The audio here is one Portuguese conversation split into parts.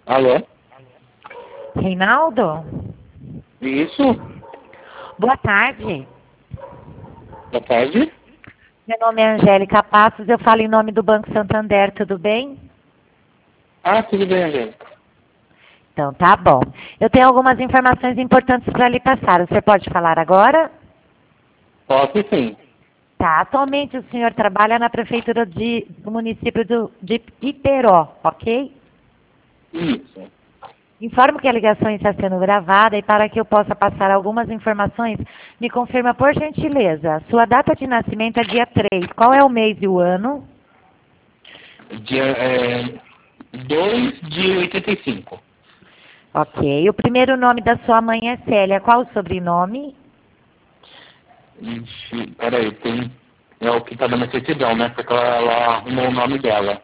Alô? Reinaldo? Isso? Boa tarde. Boa tarde. Meu nome é Angélica Passos, eu falo em nome do Banco Santander, tudo bem? Ah, tudo bem, Angélica. Então, tá bom. Eu tenho algumas informações importantes para lhe passar. Você pode falar agora? Posso sim. Tá. Atualmente o senhor trabalha na prefeitura do município de Iperó, ok? Isso. Informo que a ligação está sendo gravada e para que eu possa passar algumas informações, me confirma por gentileza. Sua data de nascimento é dia 3. Qual é o mês e o ano? Dia 2 de 85. Ok. O primeiro nome da sua mãe é Célia. Qual o sobrenome? Ixi, peraí, tem... É o que tá na minha certidão, né? Porque ela arrumou o nome dela.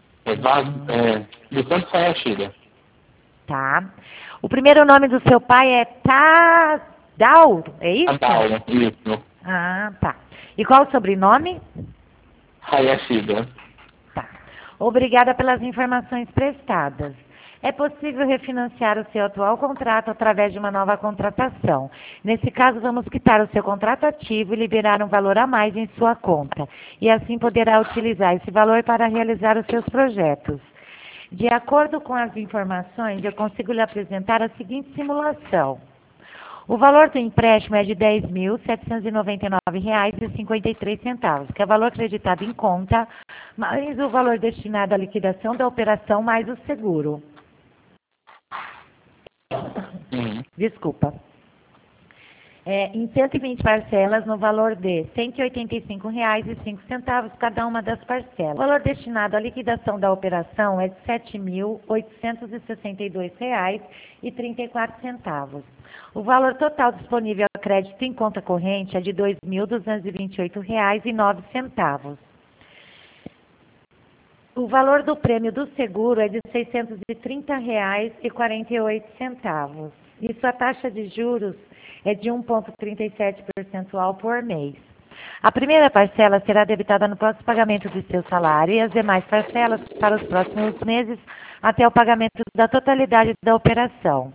Do Santo Sayashida. Tá. O primeiro nome do seu pai é Tadal, é A isso? Daula, isso. Ah, tá. E qual o sobrenome? Hayashida. Tá. Obrigada pelas informações prestadas. É possível refinanciar o seu atual contrato através de uma nova contratação. Nesse caso, vamos quitar o seu contrato ativo e liberar um valor a mais em sua conta. E assim poderá utilizar esse valor para realizar os seus projetos. De acordo com as informações, eu consigo lhe apresentar a seguinte simulação. O valor do empréstimo é de R$ 10.799,53, que é o valor acreditado em conta, mais o valor destinado à liquidação da operação, mais o seguro. Uhum. Desculpa. Em 120 parcelas no valor de R$ 185,05 cada uma das parcelas. O valor destinado à liquidação da operação é de R$ 7.862,34. O valor total disponível a crédito em conta corrente é de R$ 2.228,09. O valor do prêmio do seguro é de R$ 630,48. E sua taxa de juros é de 1,37% por mês. A primeira parcela será debitada no próximo pagamento do seu salário e as demais parcelas para os próximos meses até o pagamento da totalidade da operação.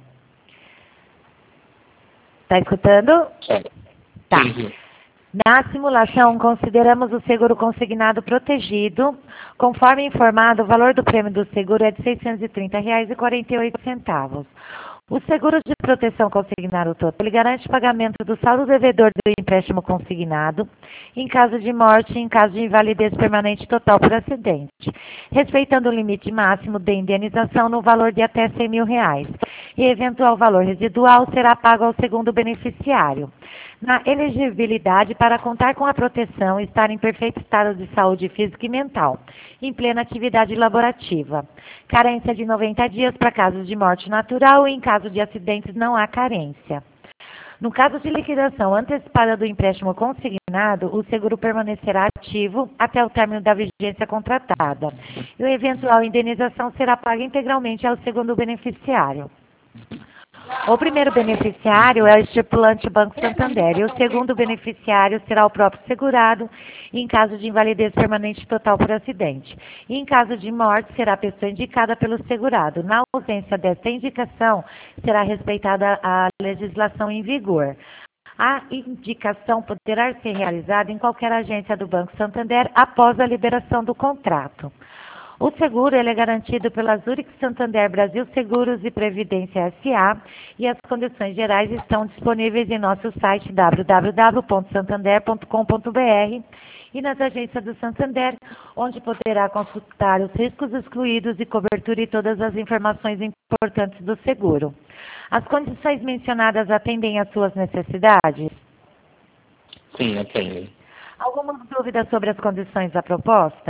Está escutando? Certo. Tá. Sim. Na simulação, consideramos o seguro consignado protegido. Conforme informado, o valor do prêmio do seguro é de R$ 630,48. O seguro de proteção consignado total, ele garante o pagamento do saldo devedor do empréstimo consignado em caso de morte e em caso de invalidez permanente total por acidente, respeitando o limite máximo de indenização no valor de até R$ 100.000. E eventual valor residual será pago ao segundo beneficiário. Na elegibilidade para contar com a proteção, estar em perfeito estado de saúde física e mental, em plena atividade laborativa. Carência de 90 dias para casos de morte natural e em caso de acidentes não há carência. No caso de liquidação antecipada do empréstimo consignado, o seguro permanecerá ativo até o término da vigência contratada. E a eventual indenização será paga integralmente ao segundo beneficiário. O primeiro beneficiário é o estipulante Banco Santander e o segundo beneficiário será o próprio segurado em caso de invalidez permanente total por acidente. E em caso de morte, será a pessoa indicada pelo segurado. Na ausência desta indicação, será respeitada a legislação em vigor. A indicação poderá ser realizada em qualquer agência do Banco Santander após a liberação do contrato. O seguro ele é garantido pela Zurich Santander Brasil Seguros e Previdência S.A. e as condições gerais estão disponíveis em nosso site www.santander.com.br e nas agências do Santander, onde poderá consultar os riscos excluídos e cobertura e todas as informações importantes do seguro. As condições mencionadas atendem às suas necessidades? Sim, atende. Alguma dúvida sobre as condições da proposta?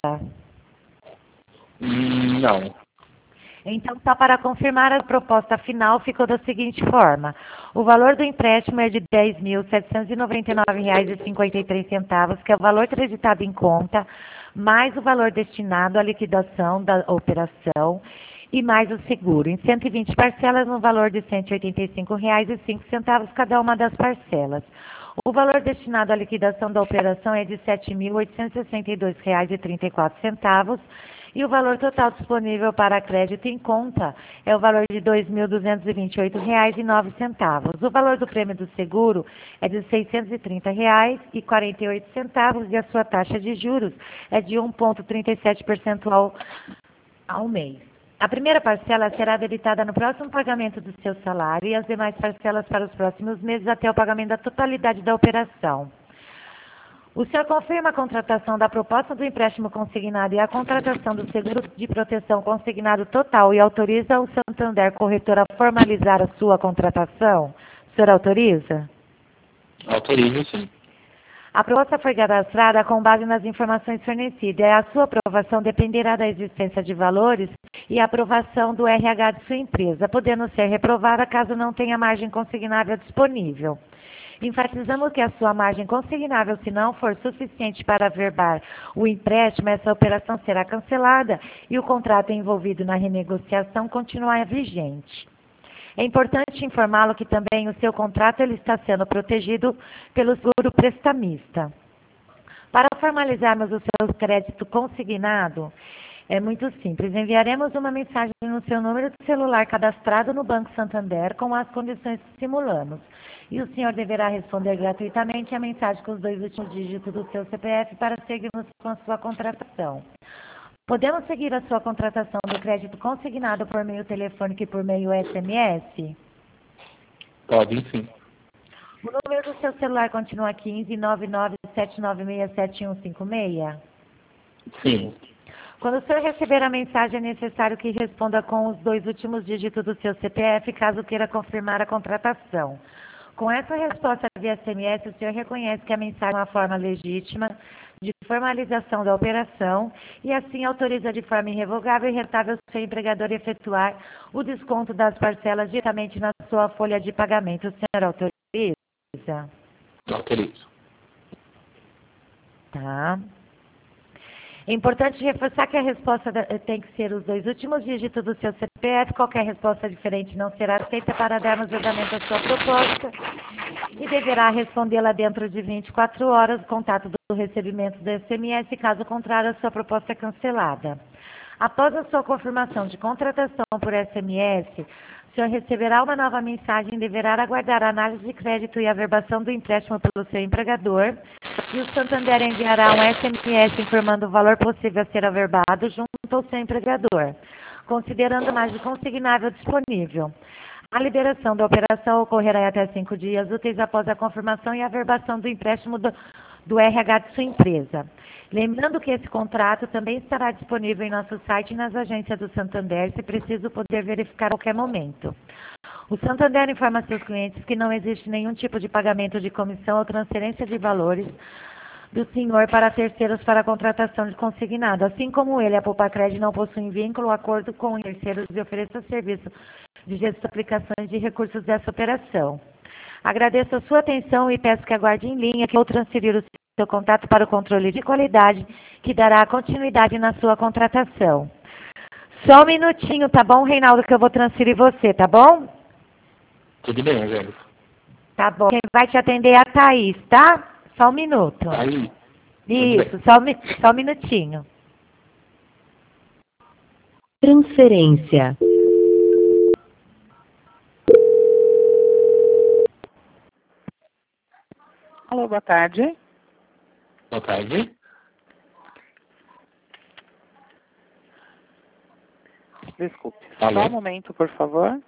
Não. Então, só para confirmar, a proposta final ficou da seguinte forma. O valor do empréstimo é de R$ 10.799,53, que é o valor acreditado em conta, mais o valor destinado à liquidação da operação e mais o seguro, em 120 parcelas no valor de R$ 185,05 cada uma das parcelas. O valor destinado à liquidação da operação é de R$ 7.862,34, E o valor total disponível para crédito em conta é o valor de R$ 2.228,09. O valor do prêmio do seguro é de R$ 630,48 e a sua taxa de juros é de 1,37% ao mês. A primeira parcela será debitada no próximo pagamento do seu salário e as demais parcelas para os próximos meses até o pagamento da totalidade da operação. O senhor confirma a contratação da proposta do empréstimo consignado e a contratação do seguro de proteção consignado total e autoriza o Santander Corretora a formalizar a sua contratação? O senhor autoriza? Autorizo, sim. A proposta foi cadastrada com base nas informações fornecidas e a sua aprovação dependerá da existência de valores e a aprovação do RH de sua empresa, podendo ser reprovada caso não tenha margem consignável disponível. Enfatizamos que a sua margem consignável, se não for suficiente para averbar o empréstimo, essa operação será cancelada e o contrato envolvido na renegociação continuará vigente. É importante informá-lo que também o seu contrato ele está sendo protegido pelo seguro prestamista. Para formalizarmos o seu crédito consignado, é muito simples. Enviaremos uma mensagem no seu número de celular cadastrado no Banco Santander com as condições que simulamos. E o senhor deverá responder gratuitamente a mensagem com os 2 últimos dígitos do seu CPF para seguirmos com a sua contratação. Podemos seguir a sua contratação do crédito consignado por meio telefônico e por meio SMS? Pode, sim. O número do seu celular continua 15 997967156? Sim. Quando o senhor receber a mensagem, é necessário que responda com os 2 últimos dígitos do seu CPF, caso queira confirmar a contratação. Com essa resposta via SMS, o senhor reconhece que a mensagem é uma forma legítima de formalização da operação e assim autoriza de forma irrevogável e retável o seu empregador a efetuar o desconto das parcelas diretamente na sua folha de pagamento. O senhor autoriza? Autorizo. Tá. É importante reforçar que a resposta tem que ser os 2 últimos dígitos do seu CPF. Qualquer resposta diferente não será aceita para darmos andamento à sua proposta e deverá respondê-la dentro de 24 horas, contato do recebimento do SMS, caso contrário, a sua proposta é cancelada. Após a sua confirmação de contratação por SMS, o senhor receberá uma nova mensagem e deverá aguardar a análise de crédito e averbação do empréstimo pelo seu empregador. E o Santander enviará um SMS informando o valor possível a ser averbado junto ao seu empregador, considerando a margem consignável disponível. A liberação da operação ocorrerá em até 5 dias úteis após a confirmação e averbação do empréstimo do RH de sua empresa. Lembrando que esse contrato também estará disponível em nosso site e nas agências do Santander, se preciso poder verificar a qualquer momento. O Santander informa seus clientes que não existe nenhum tipo de pagamento de comissão ou transferência de valores do senhor para terceiros para a contratação de consignado. Assim como ele, a Poupa-Cred não possui vínculo ou acordo com terceiros e ofereça serviço de gestão de aplicações de recursos dessa operação. Agradeço a sua atenção e peço que aguarde em linha que eu vou transferir o seu contato para o controle de qualidade, que dará continuidade na sua contratação. Só um minutinho, tá bom, Reinaldo, que eu vou transferir você, tá bom? Tudo bem, Angélica. Tá bom. Quem vai te atender é a Thaís, tá? Só um minuto. Aí. Isso, só um minutinho. Transferência. Alô, boa tarde. Boa tarde. Desculpe, Alô? só um momento, por favor.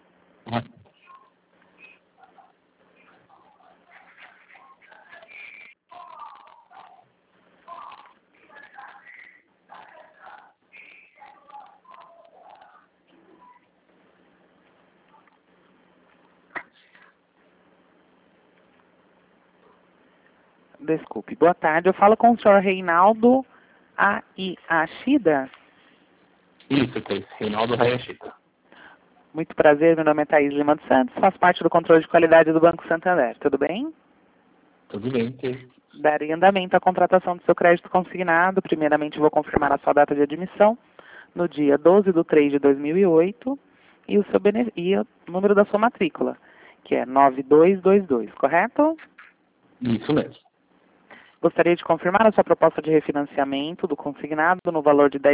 Desculpe, boa tarde. Eu falo com o senhor Reinaldo Ashida. Isso, Thaís. Reinaldo Hayashita. Muito prazer, meu nome é Thaís Lima dos Santos, faço parte do controle de qualidade do Banco Santander. Tudo bem? Tudo bem, Thaís. Darei andamento à contratação do seu crédito consignado. Primeiramente, vou confirmar a sua data de admissão no dia 12/3/2008 e o número da sua matrícula, que é 9222, correto? Isso mesmo. Gostaria de confirmar a sua proposta de refinanciamento do consignado no valor de R$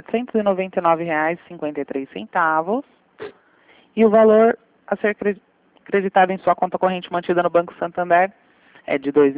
10.799,53 e o valor a ser creditado em sua conta corrente mantida no Banco Santander é de R$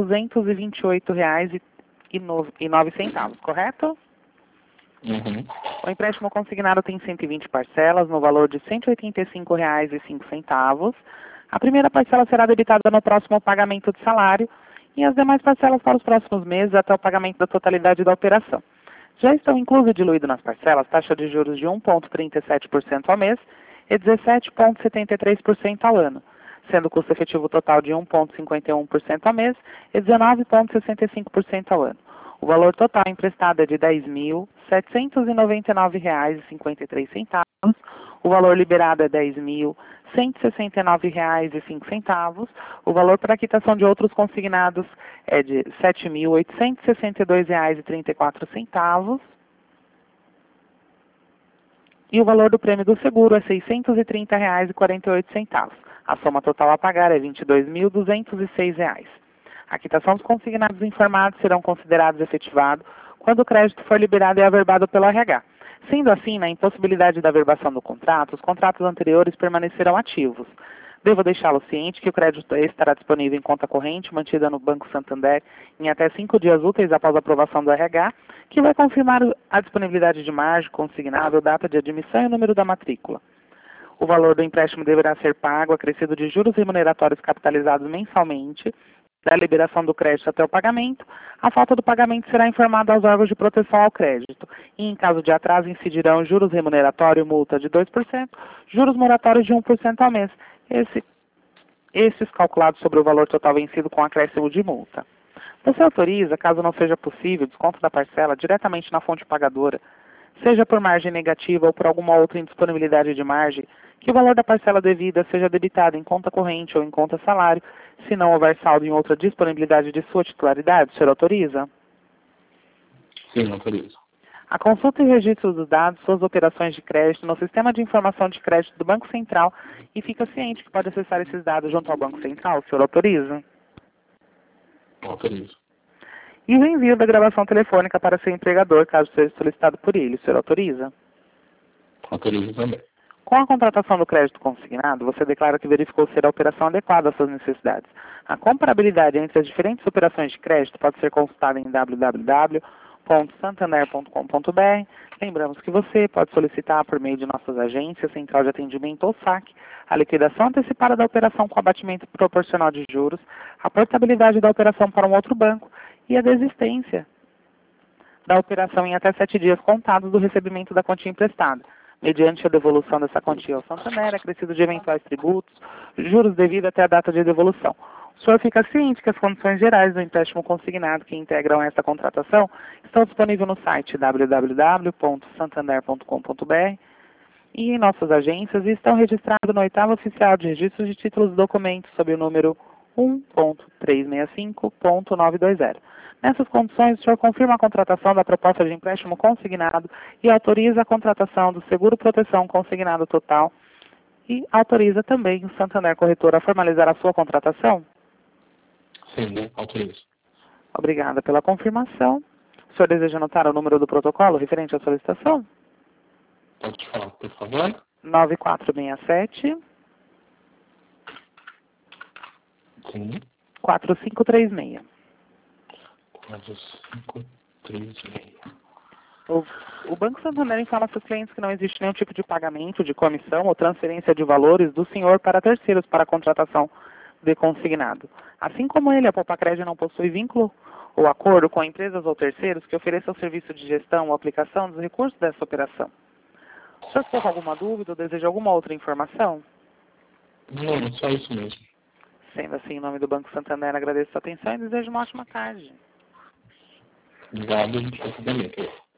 2.228,09, correto? Uhum. O empréstimo consignado tem 120 parcelas no valor de R$ 185,05. A primeira parcela será debitada no próximo pagamento de salário e as demais parcelas para os próximos meses até o pagamento da totalidade da operação. Já estão incluso e diluído nas parcelas taxa de juros de 1,37% ao mês e 17,73% ao ano, sendo o custo efetivo total de 1,51% ao mês e 19,65% ao ano. O valor total emprestado é de R$ 10.799,53. O valor liberado é R$ 10.169,05. O valor para quitação de outros consignados é de R$ 7.862,34. E o valor do prêmio do seguro é R$ 630,48. A soma total a pagar é R$ 22.206. A quitação dos consignados informados serão considerados efetivados quando o crédito for liberado e averbado pelo RH. Sendo assim, na impossibilidade da averbação do contrato, os contratos anteriores permanecerão ativos. Devo deixá-lo ciente que o crédito estará disponível em conta corrente mantida no Banco Santander em até 5 dias úteis após a aprovação do RH, que vai confirmar a disponibilidade de margem, consignado, data de admissão e o número da matrícula. O valor do empréstimo deverá ser pago, acrescido de juros remuneratórios capitalizados mensalmente, da liberação do crédito até o pagamento. A falta do pagamento será informada aos órgãos de proteção ao crédito. E, em caso de atraso, incidirão juros remuneratório, multa de 2%, juros moratórios de 1% ao mês. Esses calculados sobre o valor total vencido com acréscimo de multa. Você autoriza, caso não seja possível, desconto da parcela diretamente na fonte pagadora, seja por margem negativa ou por alguma outra indisponibilidade de margem, que o valor da parcela devida seja debitado em conta corrente ou em conta salário, se não houver saldo em outra disponibilidade de sua titularidade. O senhor autoriza? Sim, autorizo. A consulta e registro dos dados, suas operações de crédito no Sistema de Informação de Crédito do Banco Central e fica ciente que pode acessar esses dados junto ao Banco Central. O senhor autoriza? Autorizo. E o envio da gravação telefônica para seu empregador, caso seja solicitado por ele. O senhor autoriza? Autorizo também. Com a contratação do crédito consignado, você declara que verificou ser a operação adequada às suas necessidades. A comparabilidade entre as diferentes operações de crédito pode ser consultada em www.santander.com.br. Lembramos que você pode solicitar por meio de nossas agências, Central de Atendimento ou SAC, a liquidação antecipada da operação com abatimento proporcional de juros, a portabilidade da operação para um outro banco e a desistência da operação em até 7 dias contados do recebimento da quantia emprestada, mediante a devolução dessa quantia ao Santander, acrescido de eventuais tributos, juros devidos até a data de devolução. O senhor fica ciente que as condições gerais do empréstimo consignado que integram esta contratação estão disponíveis no site www.santander.com.br e em nossas agências e estão registrados no 8º Oficial de Registros de Títulos e Documentos sob o número 1.365.920. Nessas condições, o senhor confirma a contratação da proposta de empréstimo consignado e autoriza a contratação do seguro proteção consignado total e autoriza também o Santander Corretor a formalizar a sua contratação? Sim, né? Autorizo. Obrigada pela confirmação. O senhor deseja anotar o número do protocolo referente à solicitação? Pode falar, por favor. 9467 Sim. 4536. 4536. O Banco Santander informa aos seus clientes que não existe nenhum tipo de pagamento, de comissão ou transferência de valores do senhor para terceiros para a contratação de consignado. Assim como ele, a Poupa-Crédito não possui vínculo ou acordo com empresas ou terceiros que ofereçam o serviço de gestão ou aplicação dos recursos dessa operação. O senhor ficou com alguma dúvida ou deseja alguma outra informação? Não, só isso mesmo. Sendo assim, em nome do Banco Santander, agradeço a sua atenção e desejo uma ótima tarde. Obrigado, você também.